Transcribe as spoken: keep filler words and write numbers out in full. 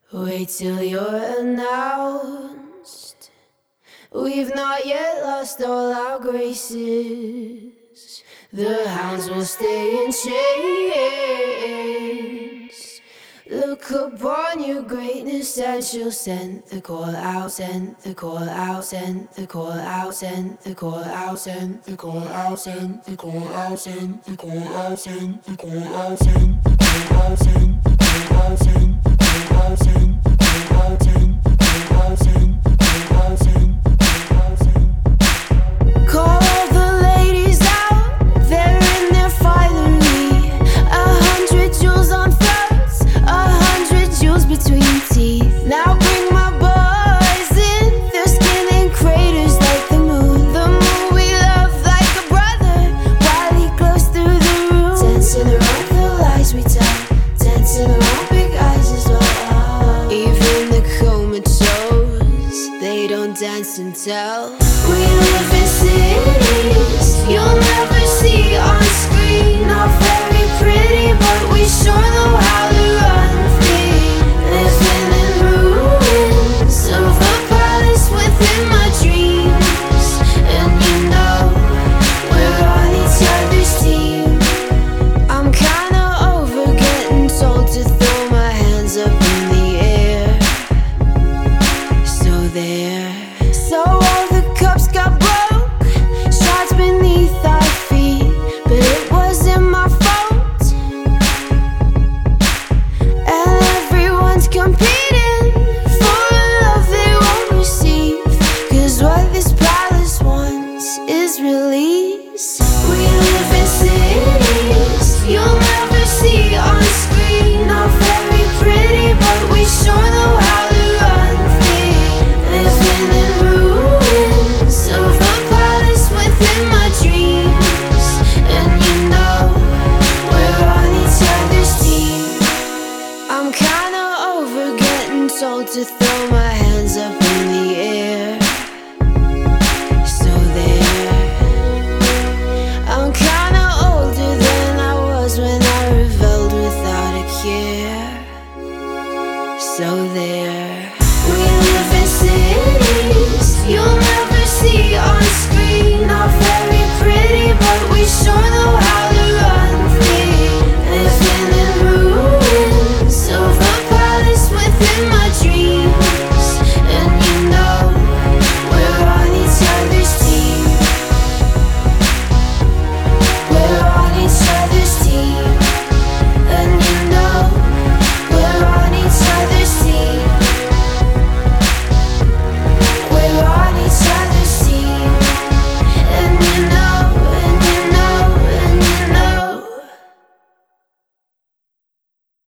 Wait till you're announced. We've not yet lost all our graces. The hounds will stay in chains. Look upon your greatness and she'll send the call out, send the call out, send the call out, send the call out, send the call out, send the call out, send the call out, send the call out, send the call out, send the call out, send the call out, send the call out, send the call out, send the call out, send the call out, send. Call all the ladies out, they're in their finery. A hundred jewels on throats, a hundred jewels between teeth. Now bring my boys in, their skin in craters like the moon. The moon we love like a brother, while he glows through the room. Dancing around the lies we tell, dancing around big eyes as well. Even the comatose, they don't dance and tell. We live in cities you'll never see on screen. Not very pretty, but we sure know how to run free. Living in ruins of a palace within my dreams. And you know, we're on each other's team. I'm kinda over getting told to throw my hands up in the air. So there. So all the cups got broke, shards beneath our feet, but it wasn't my fault. And everyone's competing for a love they won't receive, 'cause what this palace wants is release. We live in cities you'll never see on screen. Not very pretty, but we sure know how to run free. Living in ruins of a palace within my dreams. And you know, we're on each other's team. I'm kinda over getting told to throw my hands up in the air. So there. I'm kinda older than I was when I rebelled without a care. So there. We live in cities you'll never see on screen. Not very pretty, but we sure know how